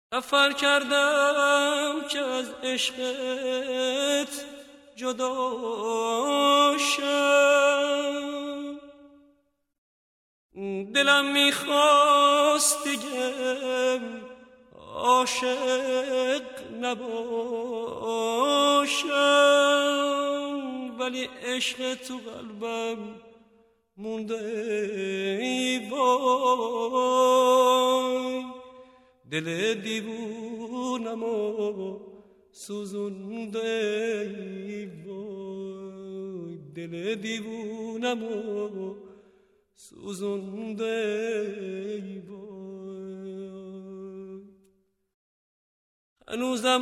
سفر کردم که از عشقت جدا شم، دلم میخواست دیگه عاشق نباشم، ولی عشق تو قلبم مونده ای وای، دل دیوونمو سوزونده ای وای، دل دیوونمو سوزونده ای وای. هنوزم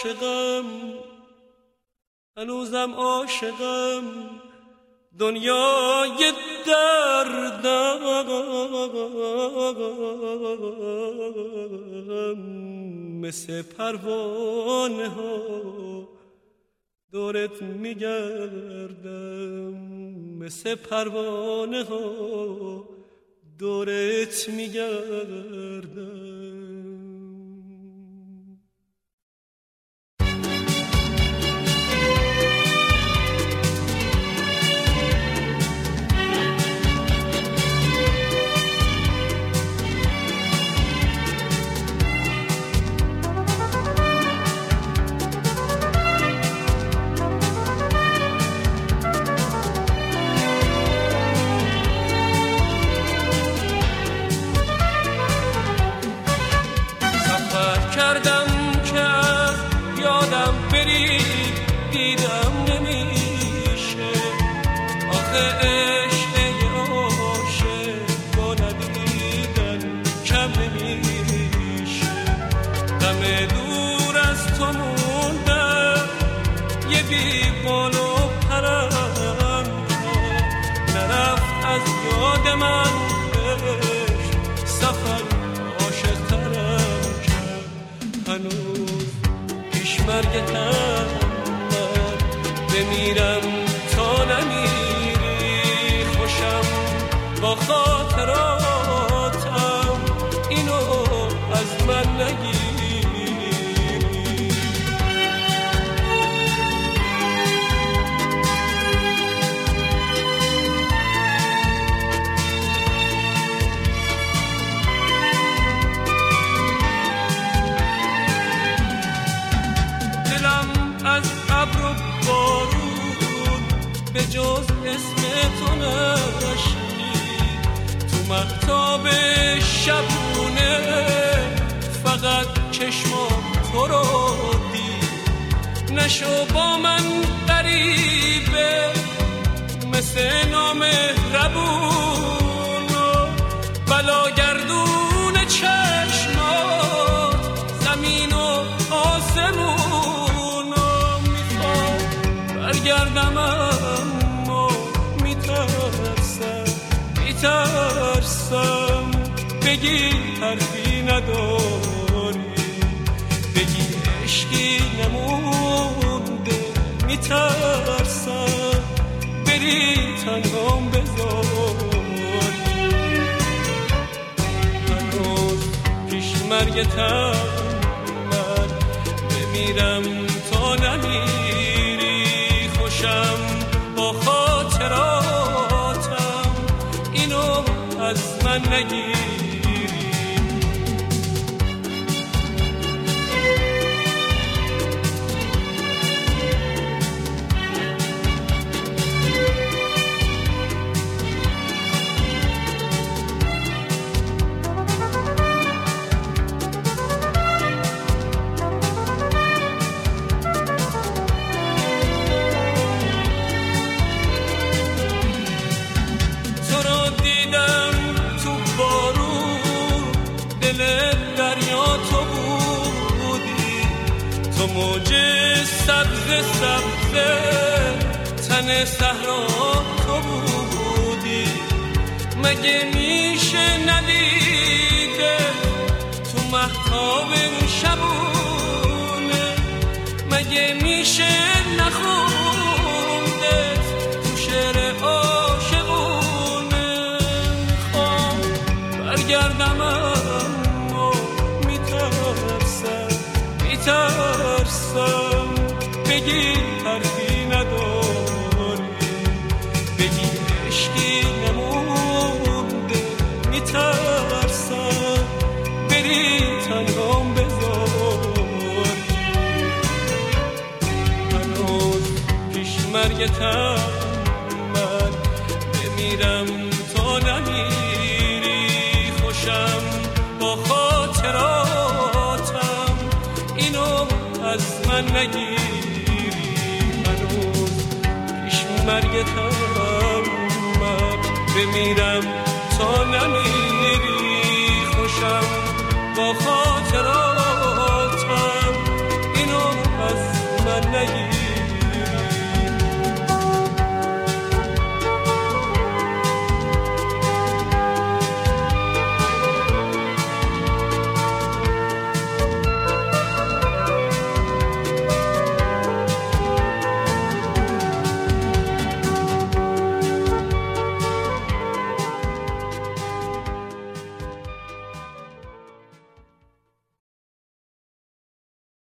عاشقم دنیای دردم، مثل پروانه ها دورت میگردم، مثل پروانه ها دورت میگردم. مرگتم من بمیرم تا نمیری، خوشم با خاطراتم اینو از من نگیری. به جز اسم تو نشنید تو مهتاب شبونه، فقط چشمام تو رو دید. نشو با من غریبه مثل نامهربون و بلاگردون چشمات زمین و آسمون و میخوام برگردم اما میترسم بگی حرفی نداری، بگی عشقی نمونده، میترسم بری تنهام بذاری. هنوز پیش مرگتم من بمیرم تا نمیری، خوشم با خاطراتم اینو از من نگیری. موج سبز تن صحرا تو بودی، مگه میشه ندیده تو مهتاب شبونه، مگه میشه نخونده تو شعر عاشقونه. میخوام برگردم اما میترسم مرگتم من بمیرم تا نمیری خوشم با خاطراتم اینو از من نگیری هنوز پیش مرگتم من بمیرم تا نمیری خوشم با خاطراتم